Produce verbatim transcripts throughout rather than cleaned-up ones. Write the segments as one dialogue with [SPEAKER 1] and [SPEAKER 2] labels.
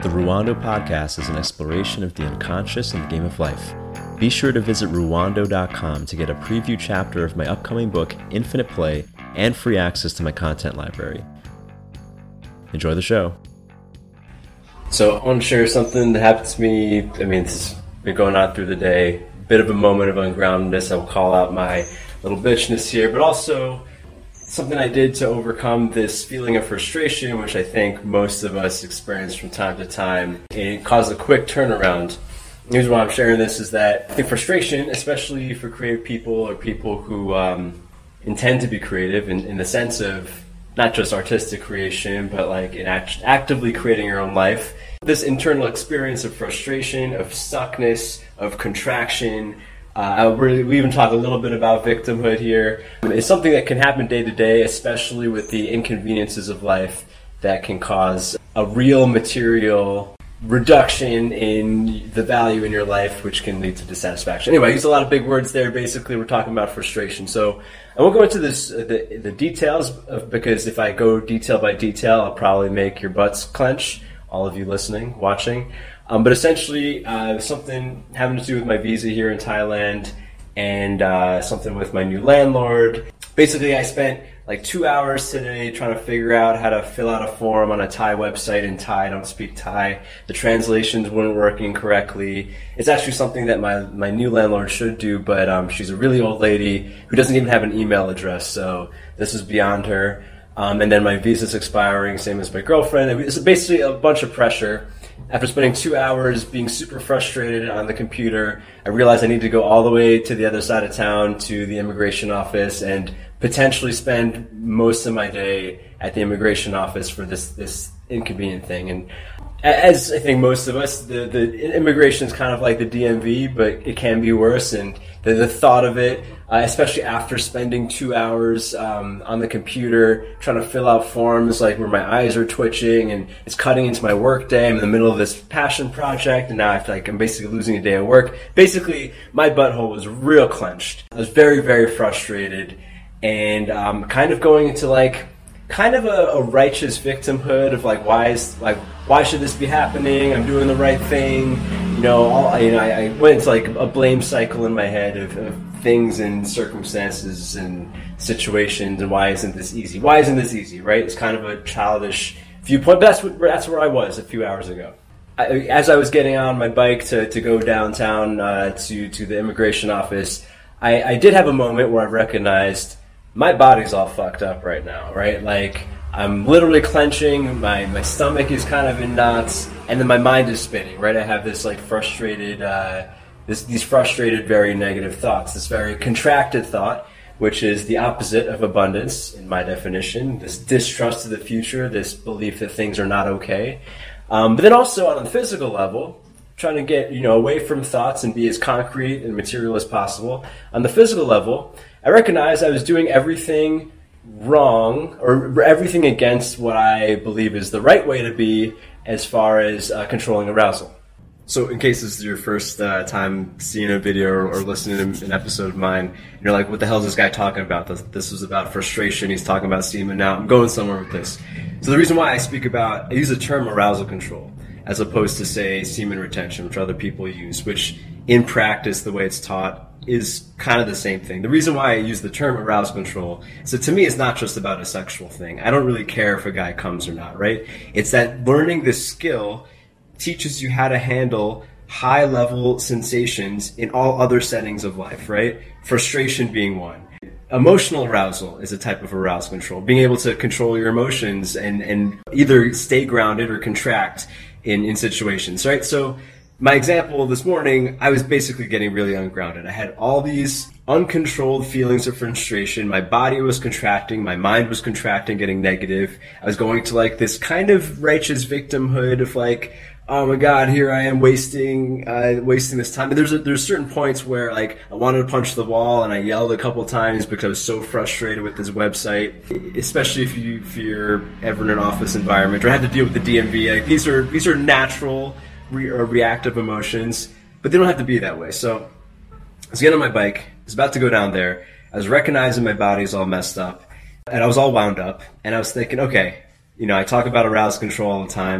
[SPEAKER 1] The Ruwando Podcast is an exploration of the unconscious and the game of life. Be sure to visit ruwando dot com to get a preview chapter of my upcoming book, Infinite Play, and free access to my content library. Enjoy the show. So I want to share something that happened to me. I mean, this has been going on through the day. A bit of a moment of ungroundedness. I will call out my little bitchness here, but also something I did to overcome this feeling of frustration, which I think most of us experience from time to time. It caused a quick turnaround. The reason why I'm sharing this is that I think frustration, especially for creative people or people who um, intend to be creative in, in the sense of not just artistic creation, but like in act- actively creating your own life. This internal experience of frustration, of stuckness, of contraction, uh, I really, we even talk a little bit about victimhood here. It's something that can happen day to day, especially with the inconveniences of life that can cause a real material reduction in the value in your life, which can lead to dissatisfaction. Anyway, I used a lot of big words there. Basically, we're talking about frustration. So I won't go into this uh, the, the details of, because if I go detail by detail, I'll probably make your butts clench, all of you listening, watching. Um, but essentially, uh, something having to do with my visa here in Thailand and uh, something with my new landlord. Basically, I spent like two hours today trying to figure out how to fill out a form on a Thai website in Thai. I don't speak Thai. The translations weren't working correctly. It's actually something that my, my new landlord should do, but um, she's a really old lady who doesn't even have an email address, so this is beyond her. Um, and then my visa's expiring, same as my girlfriend. It's basically a bunch of pressure. After spending two hours being super frustrated on the computer, I realized I need to go all the way to the other side of town to the immigration office and potentially spend most of my day at the immigration office for this, this inconvenient thing. And as I think most of us, the, the immigration is kind of like the D M V, but it can be worse. And the, the thought of it, uh, especially after spending two hours um, on the computer trying to fill out forms, like where my eyes are twitching and it's cutting into my work day. I'm in the middle of this passion project, and now I feel like I'm basically losing a day of work. Basically, my butthole was real clenched. I was very, very frustrated, and um, kind of going into like kind of a, a righteous victimhood of like, why is like why should this be happening? I'm doing the right thing, you know. All you know, I, I went into like a blame cycle in my head of, of things and circumstances and situations, and why isn't this easy? Why isn't this easy? Right? It's kind of a childish viewpoint, but that's what, that's where I was a few hours ago. I, as I was getting on my bike to, to go downtown uh, to to the immigration office, I, I did have a moment where I recognized my body's all fucked up right now, right? Like, I'm literally clenching, my, my stomach is kind of in knots, and then my mind is spinning, right? I have this, like, frustrated, uh, this, these frustrated, very negative thoughts, this very contracted thought, which is the opposite of abundance, in my definition, this distrust of the future, this belief that things are not okay. Um, but then also on the physical level, trying to get, you know, away from thoughts and be as concrete and material as possible. On the physical level, I recognized I was doing everything wrong, or everything against what I believe is the right way to be as far as uh, controlling arousal. So in case this is your first uh, time seeing a video or, or listening to an episode of mine, you're like, what the hell is this guy talking about? This, this was about frustration. He's talking about semen. Now I'm going somewhere with this. So the reason why I speak about, I use the term arousal control as opposed to, say, semen retention, which other people use, which in practice, the way it's taught, is kind of the same thing. The reason why I use the term arousal control is that to me it's not just about a sexual thing. I don't really care if a guy comes or not, right? It's that learning this skill teaches you how to handle high-level sensations in all other settings of life, right? Frustration being one. Emotional arousal is a type of arousal control. Being able to control your emotions and, and either stay grounded or contract in, in situations, right? So my example this morning, I was basically getting really ungrounded. I had all these uncontrolled feelings of frustration. My body was contracting. My mind was contracting, getting negative. I was going to like this kind of righteous victimhood of like, oh my God, here I am wasting, uh, wasting this time. But there's a, there's certain points where like I wanted to punch the wall and I yelled a couple times because I was so frustrated with this website, especially if you, if you're ever in an office environment or had to deal with the D M V. Like, these are, these are natural Re- or reactive emotions, but they don't have to be that way. So I was getting on my bike, I was about to go down there, I was recognizing my body's all messed up, and I was all wound up, and I was thinking, okay, you know, I talk about arousal control all the time.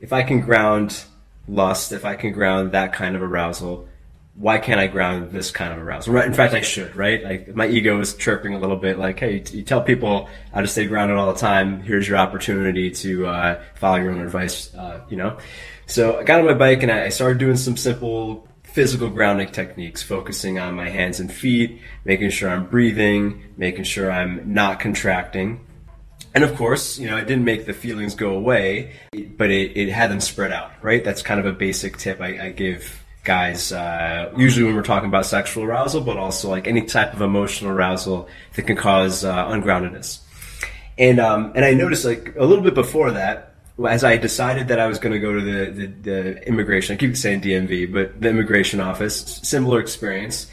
[SPEAKER 1] if I can ground lust, if I can ground that kind of arousal, why can't I ground this kind of arousal? In fact, I should, right? Like, my ego is chirping a little bit like, hey, you tell people how to stay grounded all the time. Here's your opportunity to uh, follow your own advice, uh, you know? So I got on my bike and I started doing some simple physical grounding techniques, focusing on my hands and feet, making sure I'm breathing, making sure I'm not contracting. And of course, you know, it didn't make the feelings go away, but it, it had them spread out, right? That's kind of a basic tip I, I give guys, uh, usually when we're talking about sexual arousal, but also like any type of emotional arousal that can cause uh, ungroundedness. And um, and I noticed like a little bit before that, as I decided that I was going to go to the, the, the immigration, I keep saying D M V, but the immigration office, similar experience,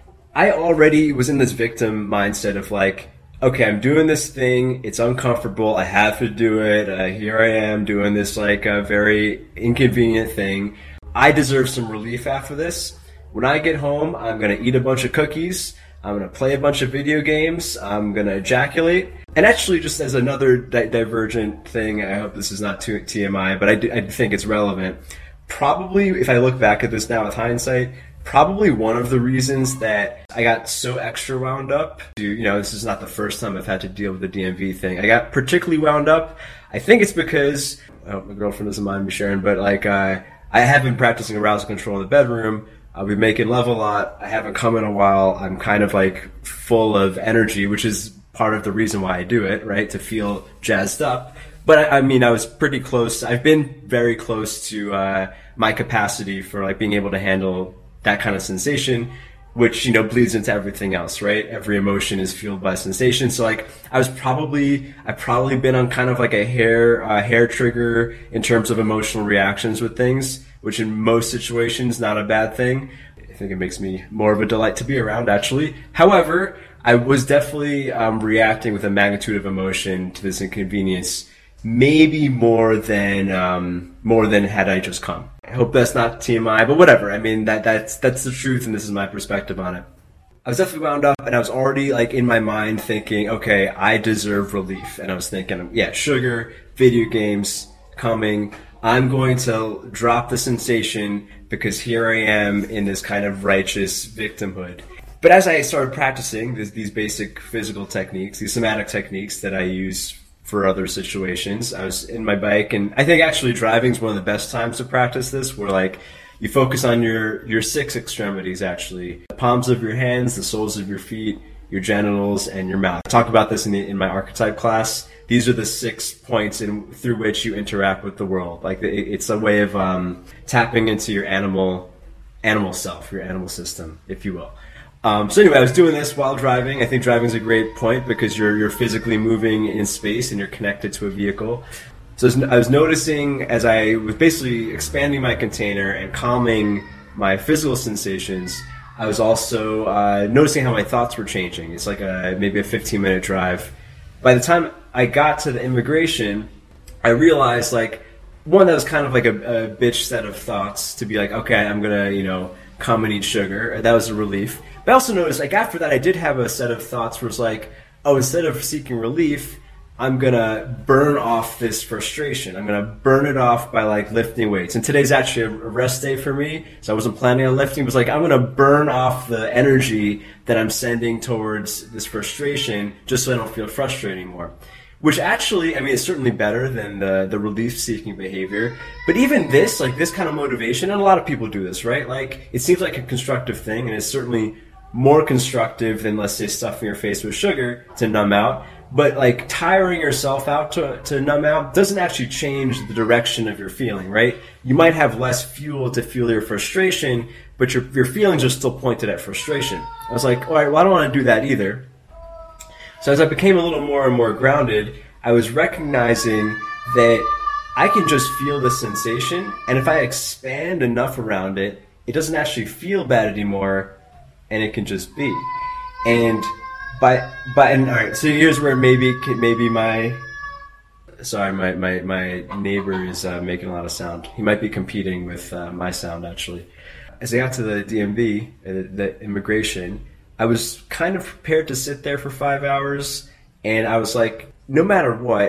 [SPEAKER 1] I already was in this victim mindset of like, okay, I'm doing this thing, it's uncomfortable, I have to do it, uh, here I am doing this like a very inconvenient thing. I deserve some relief after this. When I get home, I'm going to eat a bunch of cookies. I'm going to play a bunch of video games. I'm going to ejaculate. And actually, just as another di- divergent thing, I hope this is not too T M I, but I, do, I think it's relevant. Probably, if I look back at this now with hindsight, probably one of the reasons that I got so extra wound up, you know, this is not the first time I've had to deal with the D M V thing. I got particularly wound up. I think it's because, I hope my girlfriend doesn't mind me sharing, but like, uh, I have been practicing arousal control in the bedroom. I'll be making love a lot. I haven't come in a while. I'm kind of like full of energy, which is part of the reason why I do it, right? To feel jazzed up. But I, I mean, I was pretty close. I've been very close to uh, my capacity for like being able to handle that kind of sensation, which, you know, bleeds into everything else, right? Every emotion is fueled by sensation. So like, I was probably, I've probably been on kind of like a hair, uh, hair trigger in terms of emotional reactions with things, which in most situations, not a bad thing. I think it makes me more of a delight to be around, actually. However, I was definitely um, reacting with a magnitude of emotion to this inconvenience, maybe more than, um, more than had I just come. I hope that's not T M I, but whatever. I mean, that that's that's the truth, and this is my perspective on it. I was definitely wound up, and I was already like in my mind thinking, okay, I deserve relief. And I was thinking, yeah, sugar, video games, coming. I'm going to drop the sensation because here I am in this kind of righteous victimhood. But as I started practicing this, these basic physical techniques, these somatic techniques that I use for other situations, I was in my bike, and I think actually driving is one of the best times to practice this, where like you focus on your, your six extremities, actually. The palms of your hands, the soles of your feet, your genitals, and your mouth. I talked about this in, the, in my archetype class. These are the six points in, through which you interact with the world. Like it, it's a way of um, tapping into your animal animal self, your animal system, if you will. Um, so anyway, I was doing this while driving. I think driving is a great point because you're you're physically moving in space and you're connected to a vehicle. So I was noticing as I was basically expanding my container and calming my physical sensations, I was also uh, noticing how my thoughts were changing. It's like a maybe a fifteen minute drive. By the time I got to the immigration, I realized like one that was kind of like a, a bitch set of thoughts to be like, okay, I'm gonna you know come and eat sugar. That was a relief. But I also noticed, like, after that, I did have a set of thoughts where it's like, oh, instead of seeking relief, I'm going to burn off this frustration. I'm going to burn it off by, like, lifting weights. And today's actually a rest day for me, so I wasn't planning on lifting. It was like, I'm going to burn off the energy that I'm sending towards this frustration just so I don't feel frustrated anymore. Which actually, I mean, it's certainly better than the, the relief-seeking behavior. But even this, like, this kind of motivation, and a lot of people do this, right? Like, it seems like a constructive thing, and it's certainly more constructive than, let's say, stuffing your face with sugar to numb out. But, like, tiring yourself out to, to numb out doesn't actually change the direction of your feeling, right? You might have less fuel to fuel your frustration, but your, your feelings are still pointed at frustration. I was like, all right, well, I don't want to do that either. So as I became a little more and more grounded, I was recognizing that I can just feel the sensation, and if I expand enough around it, it doesn't actually feel bad anymore, and it can just be. And by by and all right, so here's where maybe maybe my sorry my my my neighbor is uh, making a lot of sound. He might be competing with uh, my sound actually. As I got to the D M V, uh, the immigration, I was kind of prepared to sit there for five hours, and I was like, no matter what,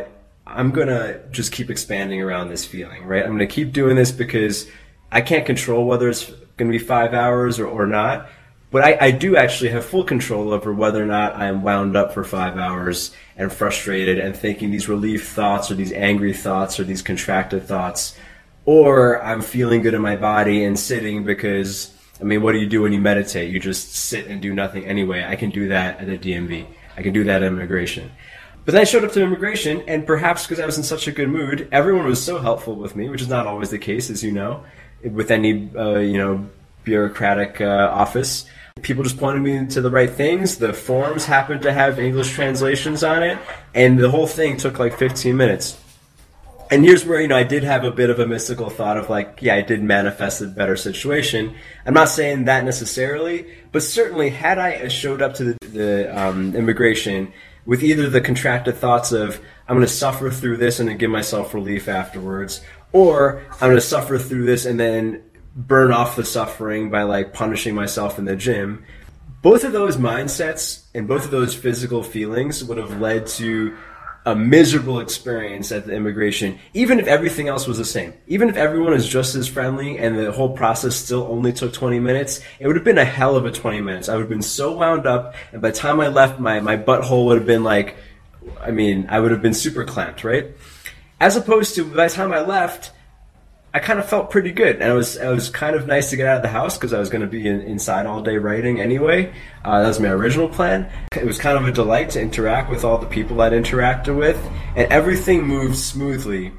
[SPEAKER 1] I'm going to just keep expanding around this feeling, right? I'm going to keep doing this because I can't control whether it's going to be five hours or, or not. But I, I do actually have full control over whether or not I'm wound up for five hours and frustrated and thinking these relief thoughts or these angry thoughts or these contracted thoughts, or I'm feeling good in my body and sitting because, I mean, what do you do when you meditate? You just sit and do nothing anyway. I can do that at a D M V. I can do that at immigration. But then I showed up to immigration, and perhaps because I was in such a good mood, everyone was so helpful with me, which is not always the case, as you know, with any, uh, you know, bureaucratic uh, office. People just pointed me to the right things. The forms happened to have English translations on it, and the whole thing took like fifteen minutes. And here's where, you know, I did have a bit of a mystical thought of like, yeah, I did manifest a better situation. I'm not saying that necessarily, but certainly had I showed up to the, the um, immigration with either the contracted thoughts of, I'm going to suffer through this and then give myself relief afterwards, or I'm going to suffer through this and then burn off the suffering by like punishing myself in the gym. Both of those mindsets and both of those physical feelings would have led to a miserable experience at the immigration, even if everything else was the same. Even if everyone is just as friendly and the whole process still only took twenty minutes, it would have been a hell of a twenty minutes. I would have been so wound up, and by the time I left, my, my butthole would have been like, I mean, I would have been super clamped, right? As opposed to, by the time I left, I kind of felt pretty good, and it was it was kind of nice to get out of the house because I was going to be in, inside all day writing anyway. Uh, that was my original plan. It was kind of a delight to interact with all the people I'd interacted with, and everything moved smoothly.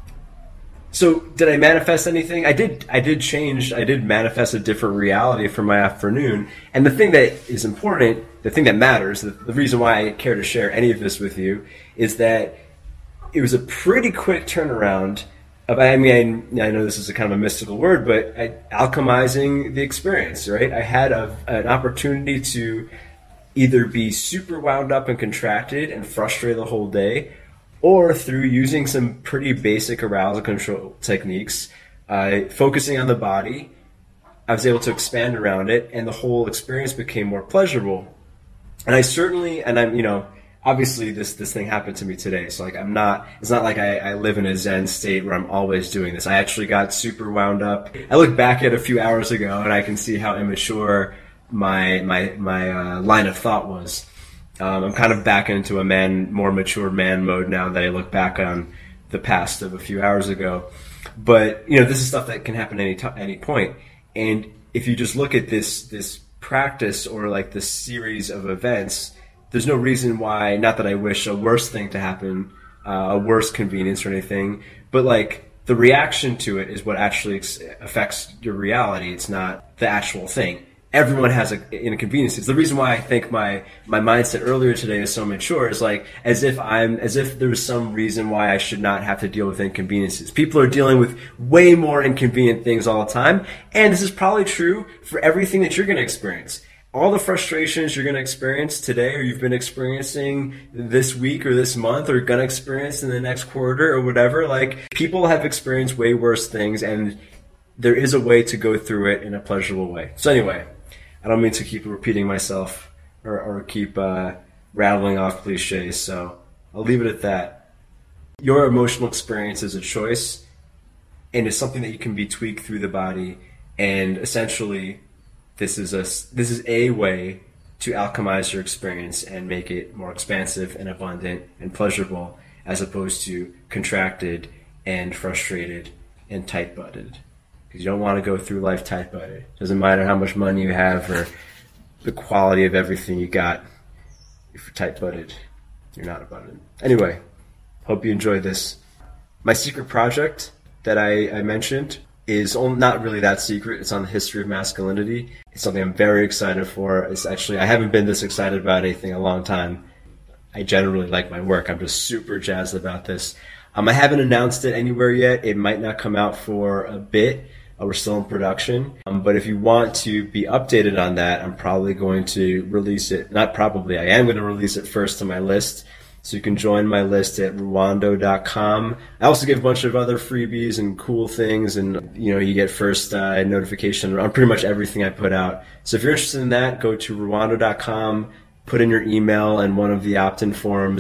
[SPEAKER 1] So, did I manifest anything? I did. I did change. I did manifest a different reality for my afternoon. And the thing that is important, the thing that matters, the, the reason why I care to share any of this with you, is that it was a pretty quick turnaround. I mean, I know this is a kind of a mystical word, but I, alchemizing the experience, right? I had a, an opportunity to either be super wound up and contracted and frustrated the whole day, or through using some pretty basic arousal control techniques, uh, focusing on the body, I was able to expand around it, and the whole experience became more pleasurable. And I certainly, and I'm, you know, obviously this, this thing happened to me today. So like I'm not, it's not like I, I live in a Zen state where I'm always doing this. I actually got super wound up. I look back at a few hours ago and I can see how immature my, my, my, uh, line of thought was. Um, I'm kind of back into a man, more mature man mode now that I look back on the past of a few hours ago. But, you know, this is stuff that can happen any t- any point. And if you just look at this, this practice or like this series of events, there's no reason why, not that I wish a worse thing to happen, uh, a worse convenience or anything, but like the reaction to it is what actually ex- affects your reality. It's not the actual thing. Everyone has a, inconveniences. The reason why I think my, my mindset earlier today is so mature is like as if I'm, as if there was some reason why I should not have to deal with inconveniences. People are dealing with way more inconvenient things all the time. And this is probably true for everything that you're going to experience. All the frustrations you're going to experience today or you've been experiencing this week or this month or going to experience in the next quarter or whatever, like people have experienced way worse things and there is a way to go through it in a pleasurable way. So anyway, I don't mean to keep repeating myself or, or keep uh, rattling off cliches, so I'll leave it at that. Your emotional experience is a choice and it's something that you can be tweaked through the body, and essentially This is a this is a way to alchemize your experience and make it more expansive and abundant and pleasurable, as opposed to contracted and frustrated and tight-butted. Because you don't want to go through life tight-butted. Doesn't matter how much money you have or the quality of everything you got. If you're tight-butted, you're not abundant. Anyway, hope you enjoyed this. My secret project that I, I mentioned is not really that secret. It's on the history of masculinity. It's something I'm very excited for. It's actually, I haven't been this excited about anything in a long time. I generally like my work. I'm just super jazzed about this. Um, I haven't announced it anywhere yet. It might not come out for a bit. Uh, we're still in production. Um, but if you want to be updated on that, I'm probably going to release it. Not probably, I am going to release it first to my list. So you can join my list at ruwando dot com. I also give a bunch of other freebies and cool things, and you know you get first uh, notification on pretty much everything I put out. So if you're interested in that, go to ruwando dot com, put in your email and one of the opt-in forms,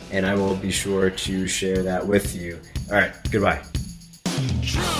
[SPEAKER 2] and I will be sure to share that with you. All right, goodbye.